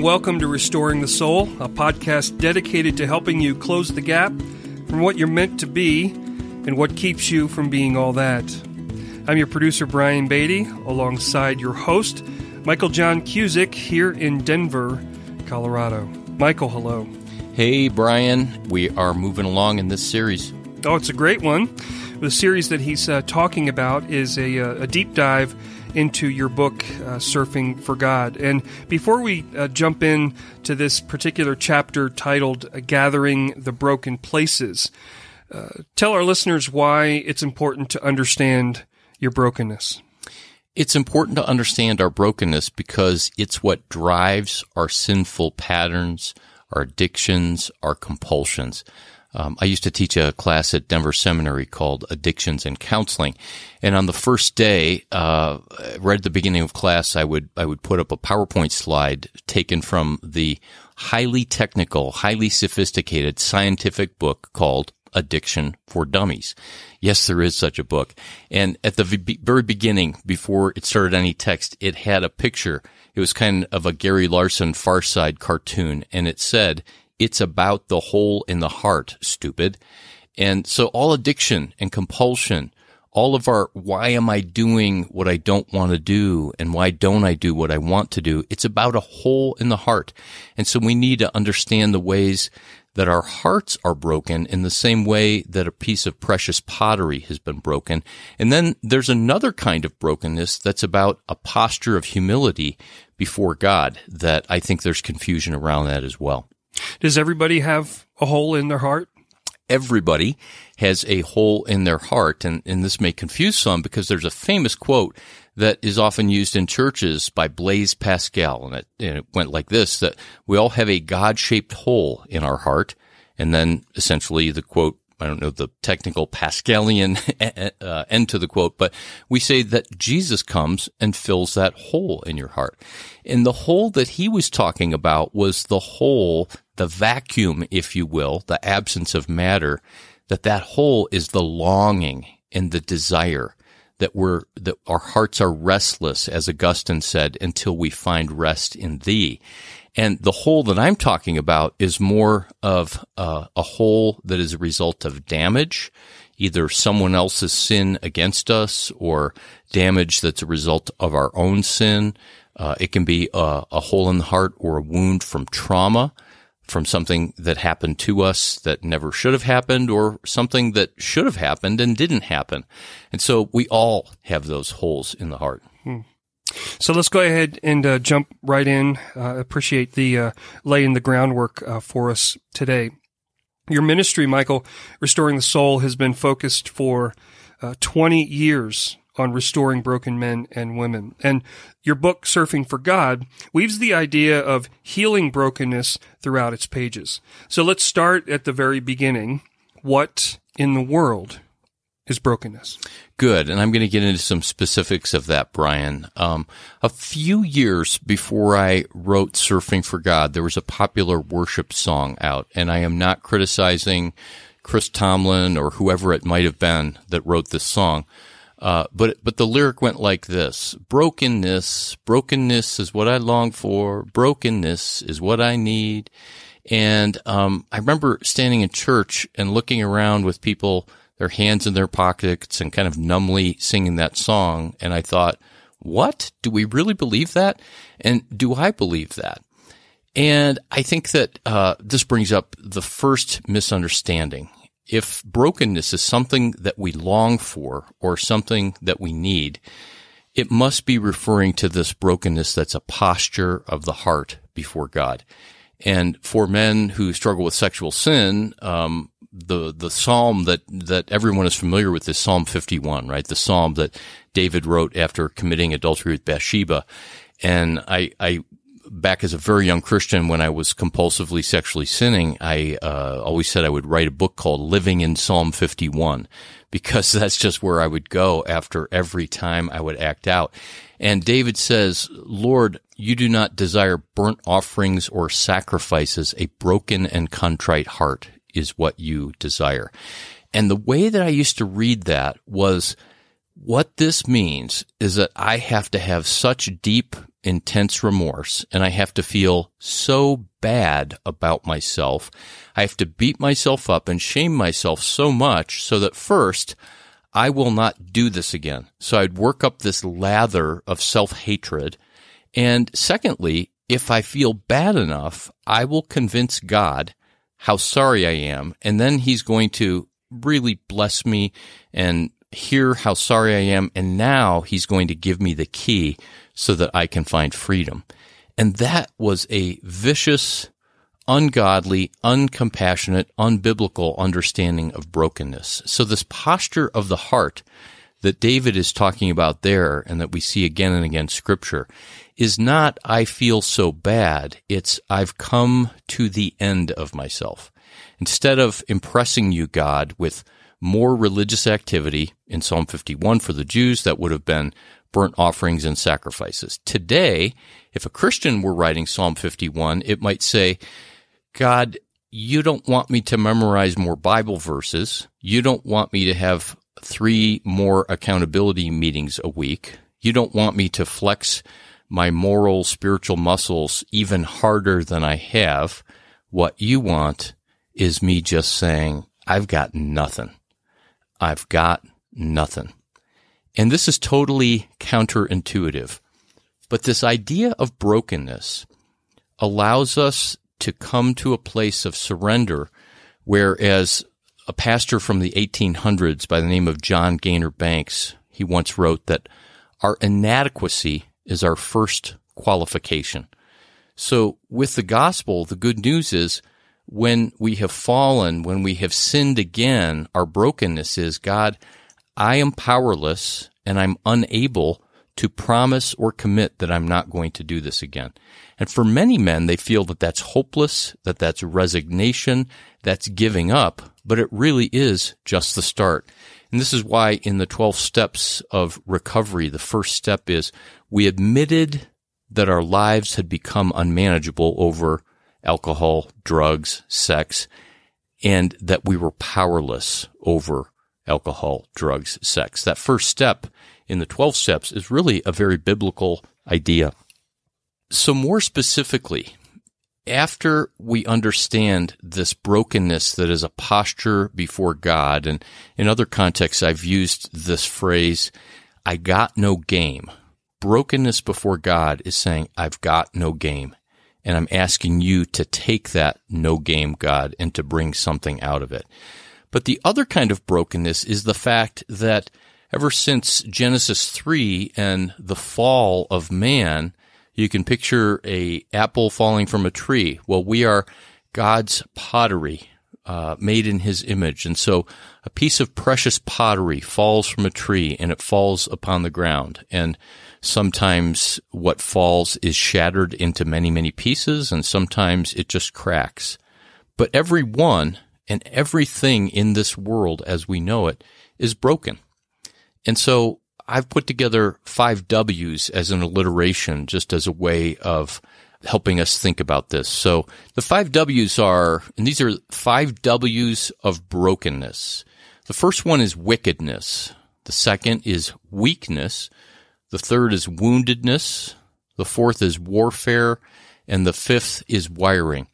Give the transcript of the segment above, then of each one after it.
and welcome to Restoring the Soul, a podcast dedicated to helping you close the gap from what you're meant to be and what keeps you from being all that. I'm your producer, Brian Beatty, alongside your host, Michael John Cusick, here in Denver, Colorado. Michael, hello. Hey, Brian. We are moving along in this series. Oh, it's a great one. The series that he's talking about is a deep dive into your book, Surfing for God. And before we jump in to this particular chapter titled Gathering the Broken Places, tell our listeners why it's important to understand your brokenness. It's important to understand our brokenness because it's what drives our sinful patterns, our addictions, our compulsions. I used to teach a class at Denver Seminary called Addictions and Counseling. And on the first day, right at the beginning of class, I would put up a PowerPoint slide taken from the highly technical, highly sophisticated scientific book called Addiction for Dummies. Yes, there is such a book. And at the very beginning, before it started any text, it had a picture. It was kind of a Gary Larson Far Side cartoon, and it said, "It's about the hole in the heart, stupid." And so all addiction and compulsion, all of our why am I doing what I don't want to do and why don't I do what I want to do, it's about a hole in the heart. And so we need to understand the ways that our hearts are broken in the same way that a piece of precious pottery has been broken. And then there's another kind of brokenness that's about a posture of humility before God that I think there's confusion around that as well. Does everybody have a hole in their heart? Everybody has a hole in their heart, and this may confuse some because there's a famous quote that is often used in churches by Blaise Pascal, and it went like this, that we all have a God-shaped hole in our heart, and then essentially the quote, I don't know the technical Pascalian end to the quote, but we say that Jesus comes and fills that hole in your heart. And the hole that he was talking about was the hole, the vacuum, if you will, the absence of matter, that hole is the longing and the desire that our hearts are restless, as Augustine said, until we find rest in thee. And the hole that I'm talking about is more of a hole that is a result of damage, either someone else's sin against us or damage that's a result of our own sin. It can be a hole in the heart or a wound from trauma, from something that happened to us that never should have happened, or something that should have happened and didn't happen. And so we all have those holes in the heart. So let's go ahead and jump right in. Appreciate the laying the groundwork for us today. Your ministry, Michael, Restoring the Soul, has been focused for 20 years on restoring broken men and women. And your book, Surfing for God, weaves the idea of healing brokenness throughout its pages. So let's start at the very beginning. What in the world is brokenness? Good, and I'm going to get into some specifics of that, Brian. A few years before I wrote Surfing for God, there was a popular worship song out, and I am not criticizing Chris Tomlin or whoever it might have been that wrote this song. But the lyric went like this: brokenness is what I long for. Brokenness is what I need. And, I remember standing in church and looking around with people, their hands in their pockets and kind of numbly singing that song. And I thought, what? Do we really believe that? And do I believe that? And I think that, this brings up the first misunderstanding. If brokenness is something that we long for or something that we need, it must be referring to this brokenness that's a posture of the heart before God. And for men who struggle with sexual sin, the psalm that everyone is familiar with is Psalm 51, right? The psalm that David wrote after committing adultery with Bathsheba. And I back as a very young Christian, when I was compulsively sexually sinning, I always said I would write a book called Living in Psalm 51, because that's just where I would go after every time I would act out. And David says, Lord, you do not desire burnt offerings or sacrifices. A broken and contrite heart is what you desire. And the way that I used to read that was, what this means is that I have to have such deep intense remorse, and I have to feel so bad about myself. I have to beat myself up and shame myself so much so that first, I will not do this again. So I'd work up this lather of self-hatred. And secondly, if I feel bad enough, I will convince God how sorry I am, and then He's going to really bless me and hear how sorry I am, and now He's going to give me the key so that I can find freedom. And that was a vicious, ungodly, uncompassionate, unbiblical understanding of brokenness. So this posture of the heart that David is talking about there and that we see again and again in Scripture is not, I feel so bad. It's, I've come to the end of myself. Instead of impressing you, God, with more religious activity, in Psalm 51 for the Jews, that would have been burnt offerings and sacrifices. Today, if a Christian were writing Psalm 51, it might say, God, you don't want me to memorize more Bible verses. You don't want me to have 3 more accountability meetings a week. You don't want me to flex my moral, spiritual muscles even harder than I have. What you want is me just saying, I've got nothing. I've got nothing. And this is totally counterintuitive. But this idea of brokenness allows us to come to a place of surrender, whereas a pastor from the 1800s by the name of John Gaynor Banks, he once wrote that our inadequacy is our first qualification. So with the gospel, the good news is when we have fallen, when we have sinned again, our brokenness is, God, I am powerless and I'm unable to promise or commit that I'm not going to do this again. And for many men, they feel that that's hopeless, that that's resignation, that's giving up, but it really is just the start. And this is why in the 12 steps of recovery, the first step is we admitted that our lives had become unmanageable over alcohol, drugs, sex, and that we were powerless over alcohol, drugs, sex. That first step in the 12 steps is really a very biblical idea. So more specifically, after we understand this brokenness that is a posture before God, and in other contexts I've used this phrase, I got no game. Brokenness before God is saying, I've got no game. And I'm asking you to take that no game, God, and to bring something out of it. But the other kind of brokenness is the fact that ever since Genesis 3 and the fall of man, you can picture an apple falling from a tree. Well, we are God's pottery, made in His image. And so a piece of precious pottery falls from a tree and it falls upon the ground. And sometimes what falls is shattered into many, many pieces, and sometimes it just cracks. But every one and everything in this world as we know it is broken. And so I've put together 5 W's as an alliteration, just as a way of helping us think about this. So the 5 W's are, and these are 5 W's of brokenness. The first one is wickedness. The second is weakness. The third is woundedness. The fourth is warfare. And the fifth is wiring.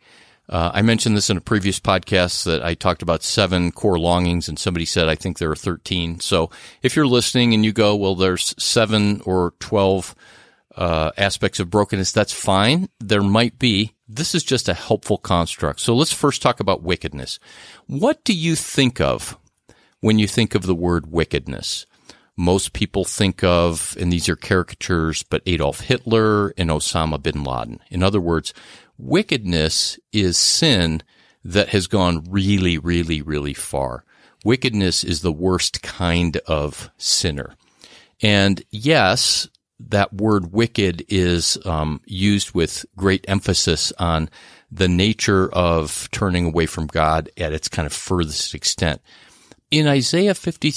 I mentioned this in a previous podcast that I talked about 7 core longings, and somebody said, I think there are 13. So if you're listening and you go, well, there's 7 or 12 aspects of brokenness, that's fine. There might be. This is just a helpful construct. So let's first talk about wickedness. What do you think of when you think of the word wickedness? Most people think of, and these are caricatures, but Adolf Hitler and Osama bin Laden. In other words, wickedness is sin that has gone really, really, really far. Wickedness is the worst kind of sinner. And yes, that word wicked is used with great emphasis on the nature of turning away from God at its kind of furthest extent. In Isaiah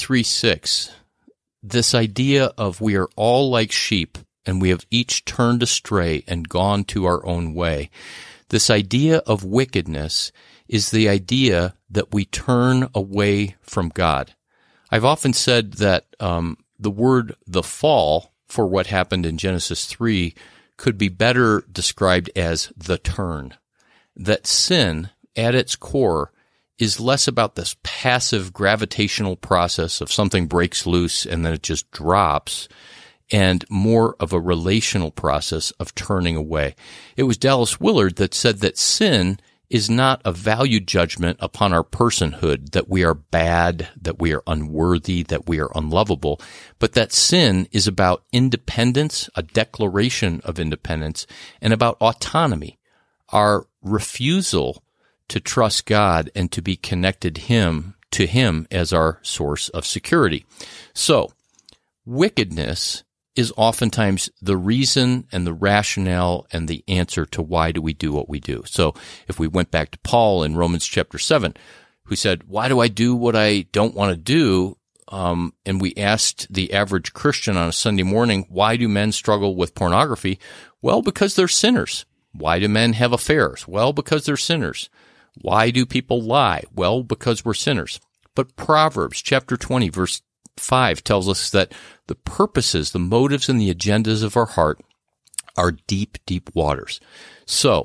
53:6, this idea of we are all like sheep and we have each turned astray and gone to our own way. This idea of wickedness is the idea that we turn away from God. I've often said that the word the fall for what happened in Genesis 3 could be better described as the turn. That sin, at its core, is less about this passive gravitational process of something breaks loose and then it just drops, and more of a relational process of turning away. It was Dallas Willard that said that sin is not a value judgment upon our personhood, that we are bad, that we are unworthy, that we are unlovable, but that sin is about independence, a declaration of independence, and about autonomy, our refusal to trust God and to be connected to Him as our source of security. So, wickedness is oftentimes the reason and the rationale and the answer to why do we do what we do. So if we went back to Paul in Romans chapter 7, who said, why do I do what I don't want to do? And we asked the average Christian on a Sunday morning, why do men struggle with pornography? Well, because they're sinners. Why do men have affairs? Well, because they're sinners. Why do people lie? Well, because we're sinners. But Proverbs chapter 20, verse 5 tells us that the purposes, the motives, and the agendas of our heart are deep, deep waters. So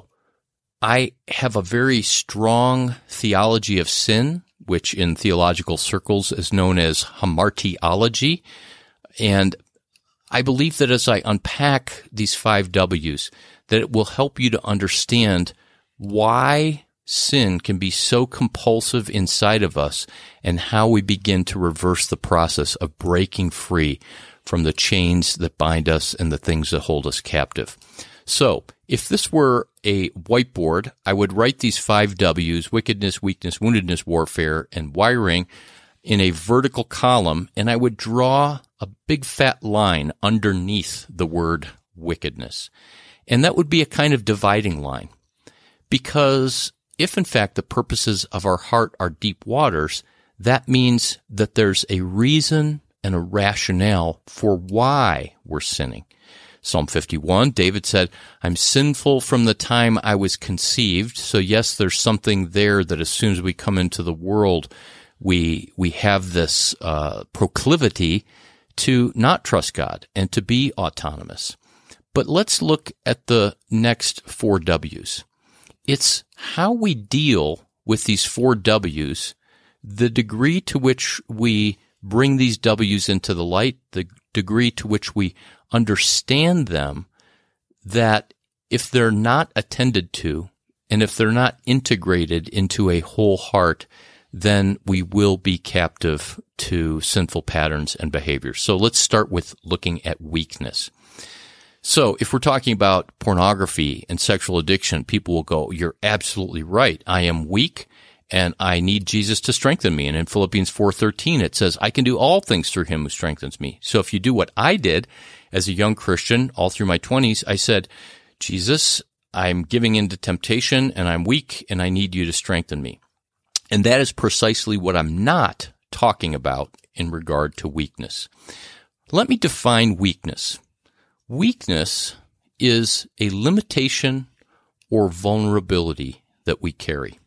I have a very strong theology of sin, which in theological circles is known as hamartiology. And I believe that as I unpack these 5 W's, that it will help you to understand why sin can be so compulsive inside of us and how we begin to reverse the process of breaking free from the chains that bind us and the things that hold us captive. So, if this were a whiteboard, I would write these 5 W's, wickedness, weakness, woundedness, warfare, and wiring, in a vertical column, and I would draw a big fat line underneath the word wickedness. And that would be a kind of dividing line. Because if, in fact, the purposes of our heart are deep waters, that means that there's a reason and a rationale for why we're sinning. Psalm 51, David said, I'm sinful from the time I was conceived. So yes, there's something there that as soon as we come into the world, we have this proclivity to not trust God and to be autonomous. But let's look at the next 4 W's. It's how we deal with these 4 W's, the degree to which we bring these W's into the light, the degree to which we understand them, that if they're not attended to, and if they're not integrated into a whole heart, then we will be captive to sinful patterns and behaviors. So let's start with looking at weakness. So if we're talking about pornography and sexual addiction, people will go, you're absolutely right. I am weak and I need Jesus to strengthen me. And in Philippians 4:13, it says, I can do all things through Him who strengthens me. So if you do what I did as a young Christian all through my 20s, I said, Jesus, I'm giving in to temptation and I'm weak and I need you to strengthen me. And that is precisely what I'm not talking about in regard to weakness. Let me define weakness. Weakness is a limitation or vulnerability that we carry.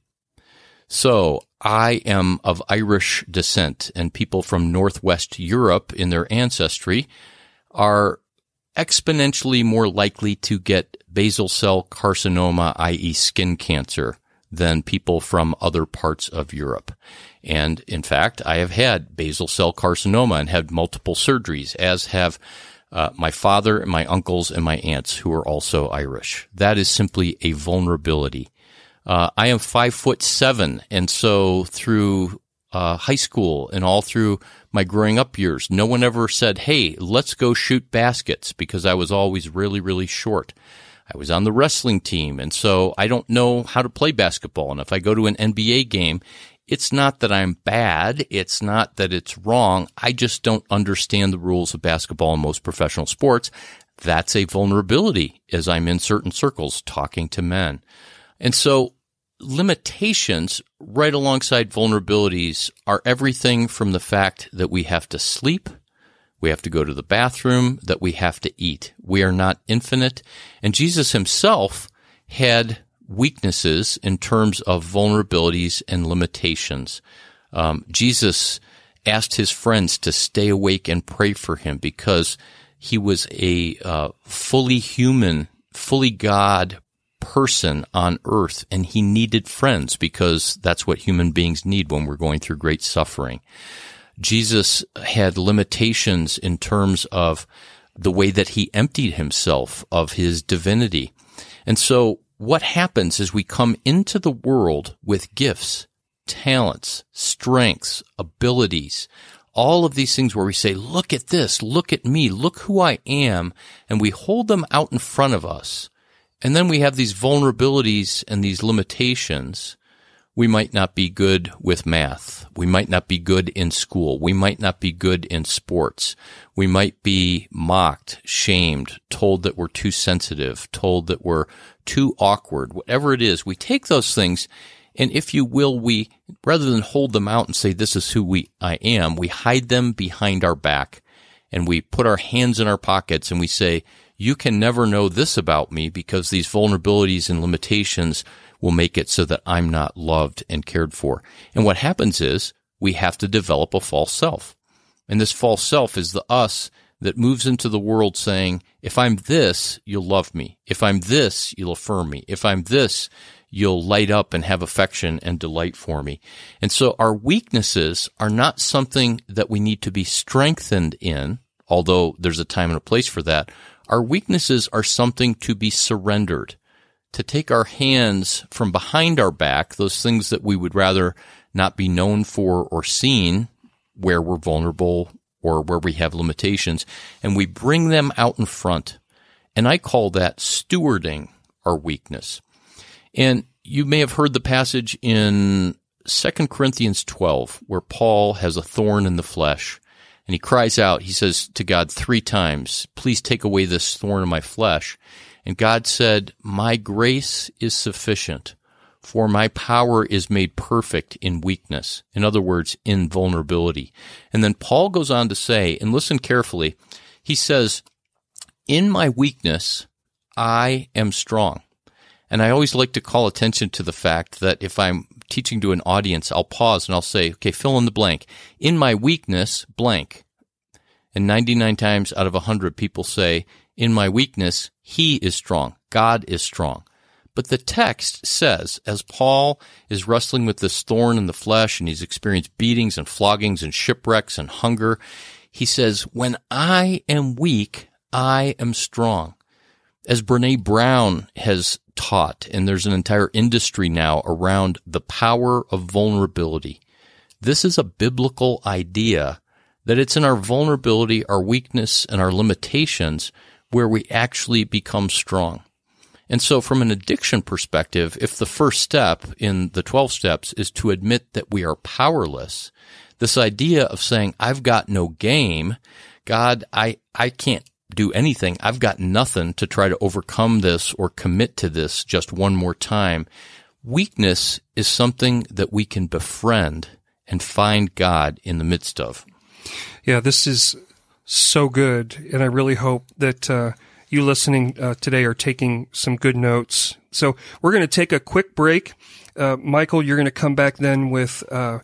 So I am of Irish descent, and people from Northwest Europe in their ancestry are exponentially more likely to get basal cell carcinoma, i.e. skin cancer, than people from other parts of Europe. And in fact, I have had basal cell carcinoma and had multiple surgeries, as have my father and my uncles and my aunts who are also Irish. That is simply a vulnerability. I am 5'7", and so through high school and all through my growing up years, no one ever said, hey, let's go shoot baskets, because I was always really, really short. I was on the wrestling team, and so I don't know how to play basketball. And if I go to an NBA game, it's not that I'm bad. It's not that it's wrong. I just don't understand the rules of basketball and most professional sports. That's a vulnerability as I'm in certain circles talking to men. And so limitations right alongside vulnerabilities are everything from the fact that we have to sleep, we have to go to the bathroom, that we have to eat. We are not infinite. And Jesus himself had weaknesses in terms of vulnerabilities and limitations. Jesus asked his friends to stay awake and pray for him because he was a fully human fully God person on earth, and he needed friends because that's what human beings need when we're going through great suffering. Jesus had limitations in terms of the way that he emptied himself of his divinity. And so what happens is we come into the world with gifts, talents, strengths, abilities, all of these things where we say, look at this, look at me, look who I am, and we hold them out in front of us. And then we have these vulnerabilities and these limitations. We might not be good with math. We might not be good in school. We might not be good in sports. We might be mocked, shamed, told that we're too sensitive, told that we're too awkward. Whatever it is, we take those things, and if you will, we, rather than hold them out and say, this is who I am, we hide them behind our back, and we put our hands in our pockets, and we say, you can never know this about me because these vulnerabilities and limitations will make it so that I'm not loved and cared for. And what happens is we have to develop a false self. And this false self is the us that moves into the world saying, if I'm this, you'll love me. If I'm this, you'll affirm me. If I'm this, you'll light up and have affection and delight for me. And so our weaknesses are not something that we need to be strengthened in, although there's a time and a place for that. Our weaknesses are something to be surrendered, to take our hands from behind our back, those things that we would rather not be known for or seen, where we're vulnerable or where we have limitations, and we bring them out in front. And I call that stewarding our weakness. And you may have heard the passage in 2 Corinthians 12, where Paul has a thorn in the flesh. And he cries out, he says to God 3 times, please take away this thorn in my flesh. And God said, my grace is sufficient, for my power is made perfect in weakness. In other words, in vulnerability. And then Paul goes on to say, and listen carefully, he says, in my weakness, I am strong. And I always like to call attention to the fact that if I'm teaching to an audience, I'll pause and I'll say, okay, fill in the blank. In my weakness, blank. And 99 times out of 100 people say, in my weakness, he is strong. God is strong. But the text says, as Paul is wrestling with this thorn in the flesh and he's experienced beatings and floggings and shipwrecks and hunger, he says, when I am weak, I am strong. As Brene Brown has taught, and there's an entire industry now around the power of vulnerability. This is a biblical idea that it's in our vulnerability, our weakness, and our limitations where we actually become strong. And so from an addiction perspective, if the first step in the 12 steps is to admit that we are powerless, this idea of saying, I've got no game, God, I can't do anything. I've got nothing to try to overcome this or commit to this just one more time. Weakness is something that we can befriend and find God in the midst of. Yeah, this is so good, and I really hope that you listening today are taking some good notes. So we're going to take a quick break. Michael, you're going to come back then with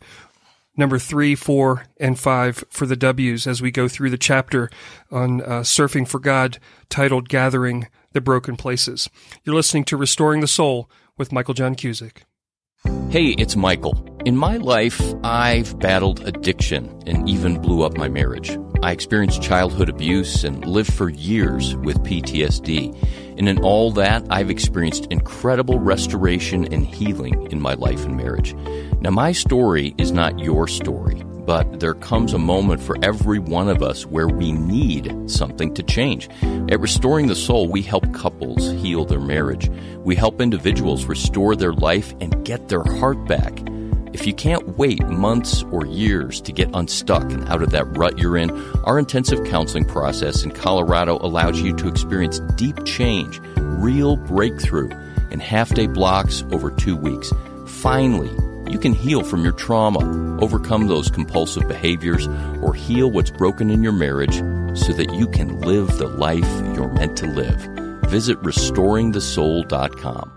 number 3, 4, and 5 for the W's as we go through the chapter on Surfing for God titled Gathering the Broken Places. You're listening to Restoring the Soul with Michael John Cusick. Hey, it's Michael. In my life, I've battled addiction and even blew up my marriage. I experienced childhood abuse and lived for years with PTSD. And in all that, I've experienced incredible restoration and healing in my life and marriage. Now, my story is not your story, but there comes a moment for every one of us where we need something to change. At Restoring the Soul, we help couples heal their marriage. We help individuals restore their life and get their heart back. If you can't wait months or years to get unstuck and out of that rut you're in, our intensive counseling process in Colorado allows you to experience deep change, real breakthrough in half-day blocks over 2 weeks. Finally, you can heal from your trauma, overcome those compulsive behaviors, or heal what's broken in your marriage so that you can live the life you're meant to live. Visit restoringthesoul.com.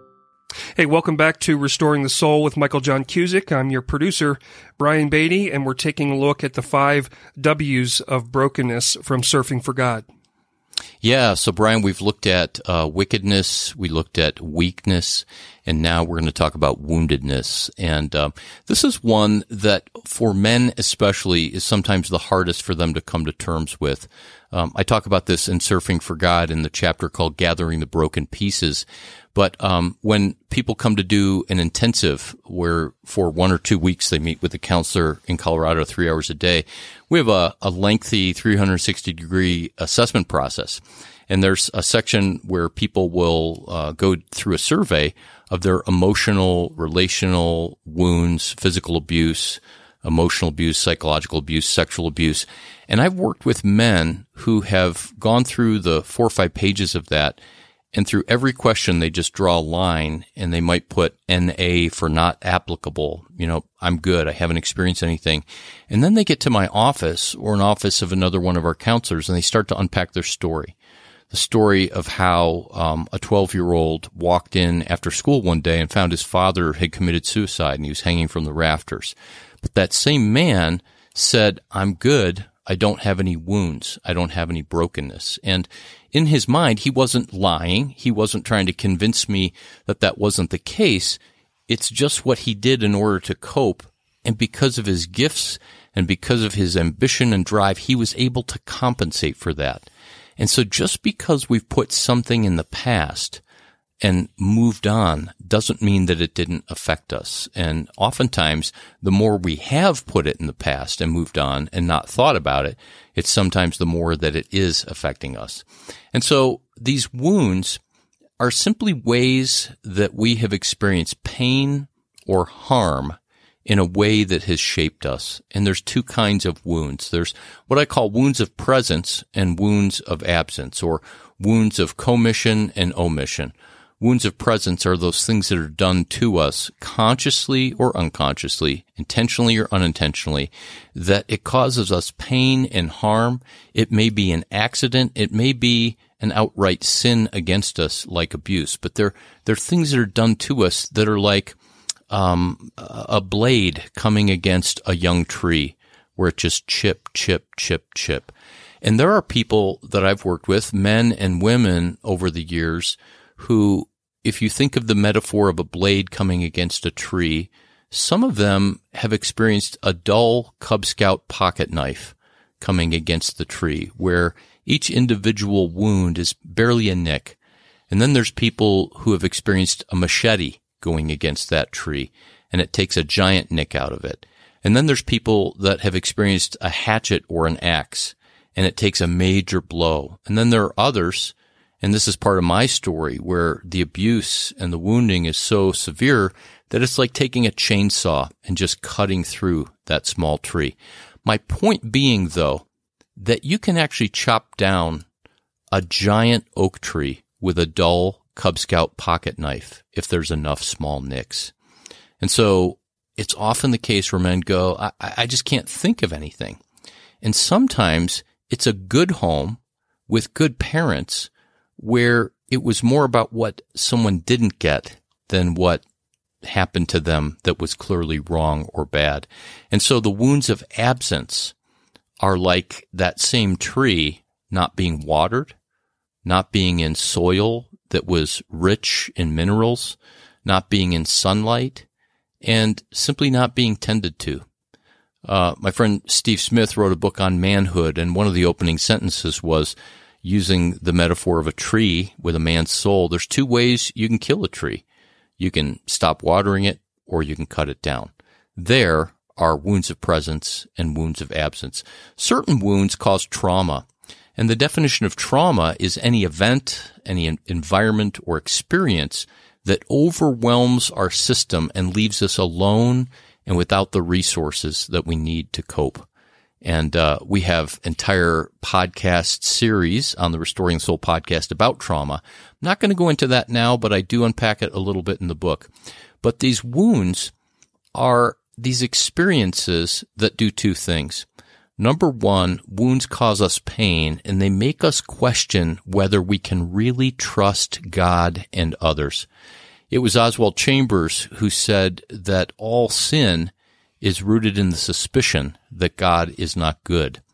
Hey, welcome back to Restoring the Soul with Michael John Cusick. I'm your producer, Brian Beatty, and we're taking a look at the 5 W's of brokenness from Surfing for God. Yeah, so Brian, we've looked at wickedness, we looked at weakness, and now we're going to talk about woundedness. And this is one that, for men especially, is sometimes the hardest for them to come to terms with. I talk about this in Surfing for God in the chapter called Gathering the Broken Pieces. But when people come to do an intensive where for 1 or 2 weeks they meet with a counselor in Colorado 3 hours a day, we have a lengthy 360-degree assessment process. And there's a section where people will go through a survey of their emotional, relational wounds, physical abuse, emotional abuse, psychological abuse, sexual abuse. And I've worked with men who have gone through the 4 or 5 pages of that, and through every question, they just draw a line, and they might put NA for not applicable. You know, I'm good. I haven't experienced anything. And then they get to my office or an office of another one of our counselors, and they start to unpack their story. The story of how a 12-year-old walked in after school one day and found his father had committed suicide, and he was hanging from the rafters. But that same man said, I'm good. I don't have any wounds. I don't have any brokenness. And in his mind, he wasn't lying. He wasn't trying to convince me that that wasn't the case. It's just what he did in order to cope. And because of his gifts and because of his ambition and drive, he was able to compensate for that. And so just because we've put something in the past and moved on doesn't mean that it didn't affect us. And oftentimes, the more we have put it in the past and moved on and not thought about it, it's sometimes the more that it is affecting us. And so these wounds are simply ways that we have experienced pain or harm in a way that has shaped us. And there's 2 kinds of wounds. There's what I call wounds of presence and wounds of absence, or wounds of commission and omission. Wounds of presence are those things that are done to us consciously or unconsciously, intentionally or unintentionally, that it causes us pain and harm. It may be an accident. It may be an outright sin against us, like abuse. But they're things that are done to us that are like a blade coming against a young tree where it just chip, chip, chip, chip. And there are people that I've worked with, men and women over the years, who, if you think of the metaphor of a blade coming against a tree, some of them have experienced a dull Cub Scout pocket knife coming against the tree, where each individual wound is barely a nick. And then there's people who have experienced a machete going against that tree, and it takes a giant nick out of it. And then there's people that have experienced a hatchet or an axe, and it takes a major blow. And then there are others, and this is part of my story, where the abuse and the wounding is so severe that it's like taking a chainsaw and just cutting through that small tree. My point being, though, that you can actually chop down a giant oak tree with a dull Cub Scout pocket knife if there's enough small nicks. And so it's often the case where men go, I just can't think of anything. And sometimes it's a good home with good parents where it was more about what someone didn't get than what happened to them that was clearly wrong or bad. And so the wounds of absence are like that same tree not being watered, not being in soil that was rich in minerals, not being in sunlight, and simply not being tended to. My friend Steve Smith wrote a book on manhood, and one of the opening sentences was, using the metaphor of a tree with a man's soul, there's 2 ways you can kill a tree. You can stop watering it, or you can cut it down. There are wounds of presence and wounds of absence. Certain wounds cause trauma. And the definition of trauma is any event, any environment or experience that overwhelms our system and leaves us alone and without the resources that we need to cope. And we have entire podcast series on the Restoring the Soul podcast about trauma. I'm not going to go into that now, but I do unpack it a little bit in the book. But these wounds are these experiences that do 2 things. Number 1, wounds cause us pain, and they make us question whether we can really trust God and others. It was Oswald Chambers who said that all sin is rooted in the suspicion that God is not good.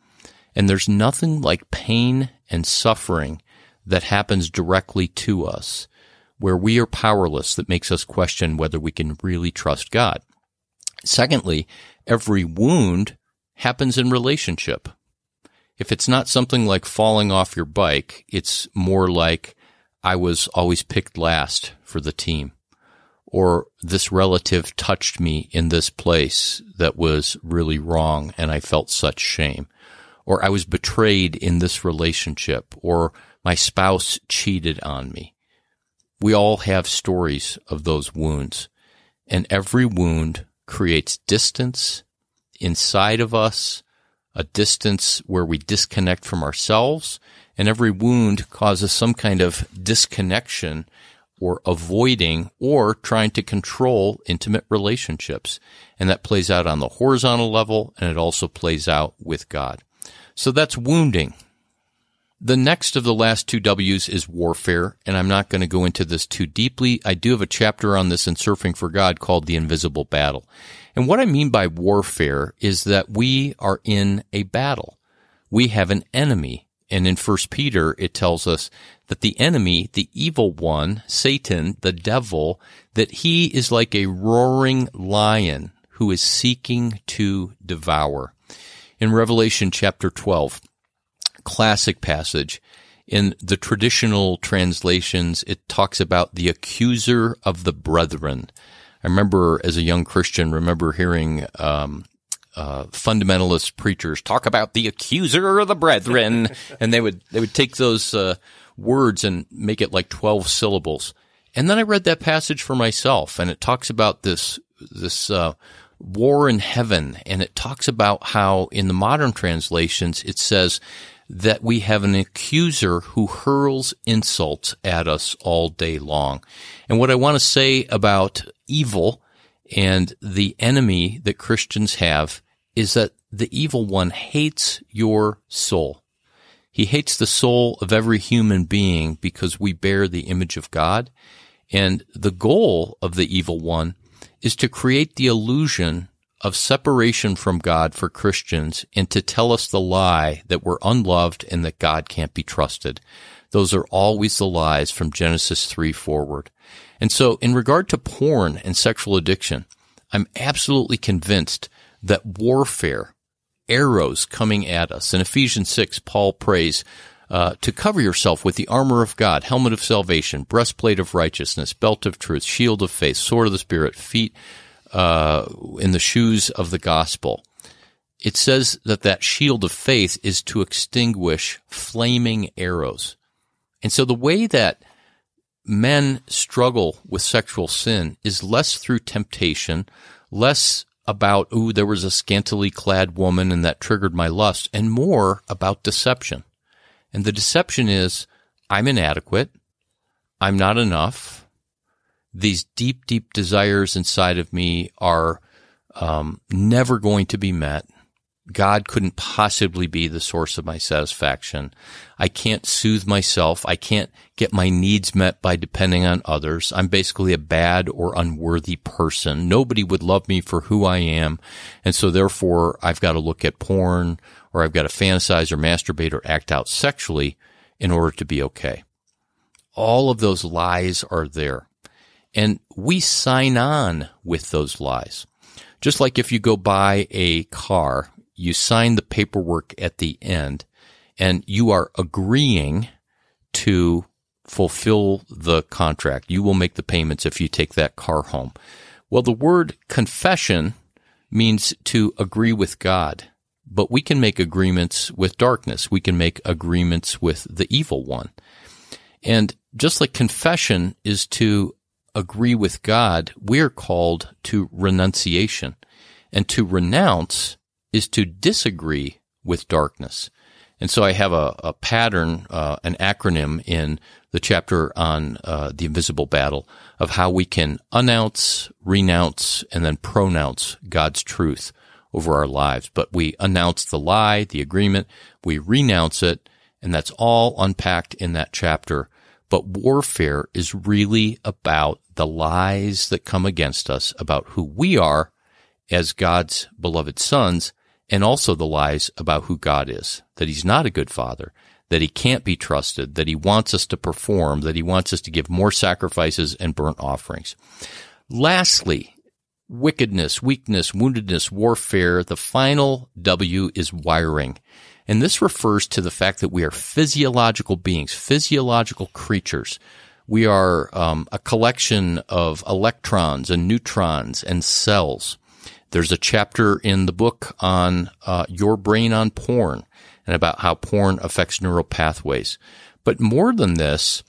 And there's nothing like pain and suffering that happens directly to us, where we are powerless, that makes us question whether we can really trust God. Secondly, every wound happens in relationship. If it's not something like falling off your bike, it's more like I was always picked last for the team, or this relative touched me in this place that was really wrong and I felt such shame, or I was betrayed in this relationship, or my spouse cheated on me. We all have stories of those wounds, and every wound creates distance inside of us, a distance where we disconnect from ourselves, and every wound causes some kind of disconnection or avoiding or trying to control intimate relationships. And that plays out on the horizontal level, and it also plays out with God. So that's wounding. The next of the last two W's is warfare, and I'm not going to go into this too deeply. I do have a chapter on this in Surfing for God called The Invisible Battle. And what I mean by warfare is that we are in a battle. We have an enemy. And in 1 Peter, it tells us that the enemy, the evil one, Satan, the devil, that he is like a roaring lion who is seeking to devour. In Revelation chapter 12, classic passage, in the traditional translations, it talks about the accuser of the brethren. I remember as a young Christian, hearing fundamentalist preachers talk about the accuser of the brethren, and they would take those words and make it like 12 syllables. And then I read that passage for myself, and it talks about this war in heaven, and it talks about how in the modern translations it says that we have an accuser who hurls insults at us all day long. And what I want to say about evil and the enemy that Christians have is that the evil one hates your soul. He hates the soul of every human being because we bear the image of God. And the goal of the evil one is to create the illusion of separation from God for Christians and to tell us the lie that we're unloved and that God can't be trusted. Those are always the lies from Genesis 3 forward. And so in regard to porn and sexual addiction, I'm absolutely convinced that warfare, arrows coming at us. In Ephesians 6, Paul prays to cover yourself with the armor of God, helmet of salvation, breastplate of righteousness, belt of truth, shield of faith, sword of the Spirit, feet in the shoes of the gospel. It says that shield of faith is to extinguish flaming arrows. And so the way that men struggle with sexual sin is less through temptation, less about, there was a scantily clad woman and that triggered my lust, and more about deception. And the deception is, I'm inadequate, I'm not enough, these deep, deep desires inside of me are never going to be met. God couldn't possibly be the source of my satisfaction. I can't soothe myself. I can't get my needs met by depending on others. I'm basically a bad or unworthy person. Nobody would love me for who I am. And so therefore, I've got to look at porn, or I've got to fantasize or masturbate or act out sexually in order to be okay. All of those lies are there. And we sign on with those lies. Just like if you go buy a car, you sign the paperwork at the end, and you are agreeing to fulfill the contract. You will make the payments if you take that car home. Well, the word confession means to agree with God, but we can make agreements with darkness. We can make agreements with the evil one. And just like confession is to agree with God, we are called to renunciation. And to renounce is to disagree with darkness. And so I have a pattern, an acronym in the chapter on the invisible battle of how we can announce, renounce, and then pronounce God's truth over our lives. But we announce the lie, the agreement, we renounce it, and that's all unpacked in that chapter. But warfare is really about the lies that come against us about who we are as God's beloved sons and also the lies about who God is, that he's not a good father, that he can't be trusted, that he wants us to perform, that he wants us to give more sacrifices and burnt offerings. Lastly, wickedness, weakness, woundedness, warfare. The final W is wiring. And this refers to the fact that we are physiological beings, physiological creatures. We are a collection of electrons and neutrons and cells. There's a chapter in the book on Your Brain on Porn and about how porn affects neural pathways. But more than this,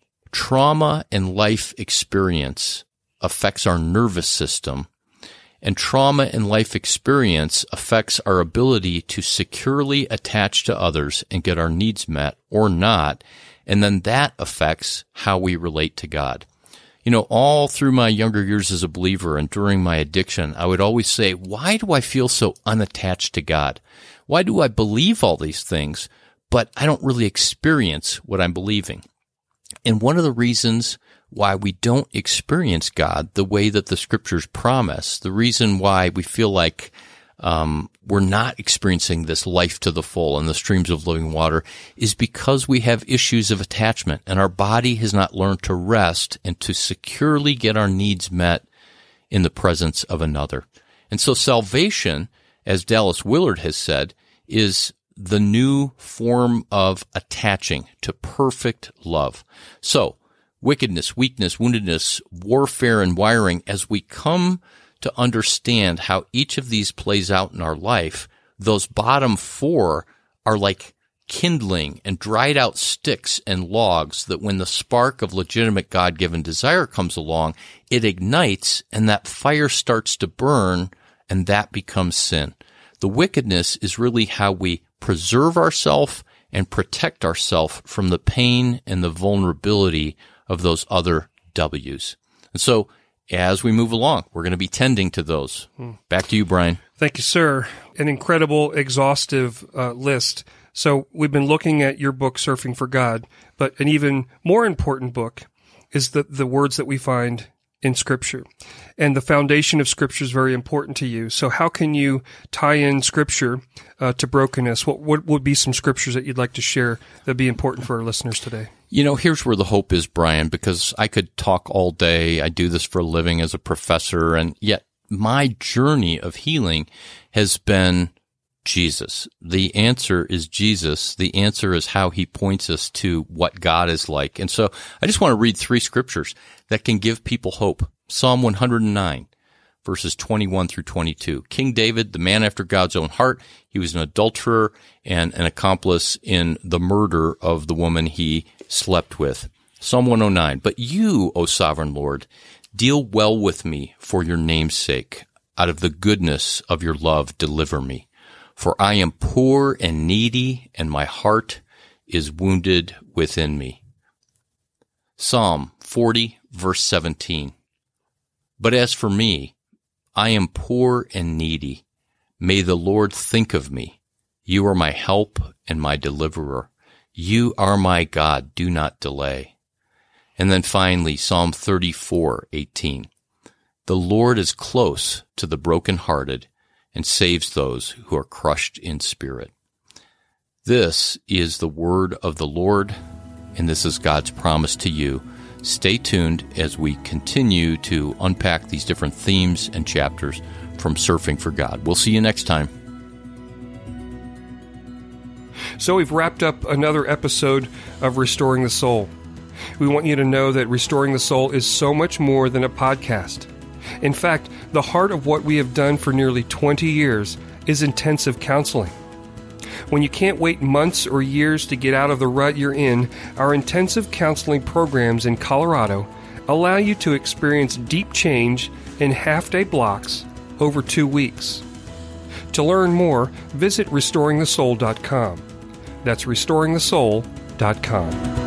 trauma and life experience affects our nervous system, and trauma and life experience affects our ability to securely attach to others and get our needs met or not, and then that affects how we relate to God. You know, all through my younger years as a believer and during my addiction, I would always say, why do I feel so unattached to God? Why do I believe all these things, but I don't really experience what I'm believing? And one of the reasons why we don't experience God the way that the Scriptures promise, the reason why we feel like we're not experiencing this life to the full and the streams of living water, is because we have issues of attachment, and our body has not learned to rest and to securely get our needs met in the presence of another. And so salvation, as Dallas Willard has said, is the new form of attaching to perfect love. So, wickedness, weakness, woundedness, warfare, and wiring, as we come to understand how each of these plays out in our life, those bottom four are like kindling and dried out sticks and logs that when the spark of legitimate God-given desire comes along, it ignites and that fire starts to burn, and that becomes sin. The wickedness is really how we preserve ourselves and protect ourselves from the pain and the vulnerability of those other W's. And so as we move along, we're going to be tending to those. Back to you, Brian. Thank you, sir. An incredible, exhaustive list. So we've been looking at your book, Surfing for God, but an even more important book is the words that we find in Scripture. And the foundation of Scripture is very important to you. So how can you tie in Scripture to brokenness? What would be some Scriptures that you'd like to share that would be important for our listeners today? You know, here's where the hope is, Brian, because I could talk all day. I do this for a living as a professor, and yet my journey of healing has been Jesus. The answer is Jesus. The answer is how he points us to what God is like. And so I just want to read 3 scriptures that can give people hope. Psalm 109, verses 21 through 22. King David, the man after God's own heart, he was an adulterer and an accomplice in the murder of the woman he slept with. Psalm 109, but you, O sovereign Lord, deal well with me for your name's sake. Out of the goodness of your love, deliver me. For I am poor and needy, and my heart is wounded within me. Psalm 40, verse 17. But as for me, I am poor and needy. May the Lord think of me. You are my help and my deliverer. You are my God. Do not delay. And then finally, Psalm 34:18. The Lord is close to the brokenhearted and saves those who are crushed in spirit. This is the word of the Lord, and this is God's promise to you. Stay tuned as we continue to unpack these different themes and chapters from Surfing for God. We'll see you next time. So we've wrapped up another episode of Restoring the Soul. We want you to know that Restoring the Soul is so much more than a podcast. In fact, the heart of what we have done for nearly 20 years is intensive counseling. When you can't wait months or years to get out of the rut you're in, our intensive counseling programs in Colorado allow you to experience deep change in half-day blocks over 2 weeks. To learn more, visit restoringthesoul.com. That's restoringthesoul.com.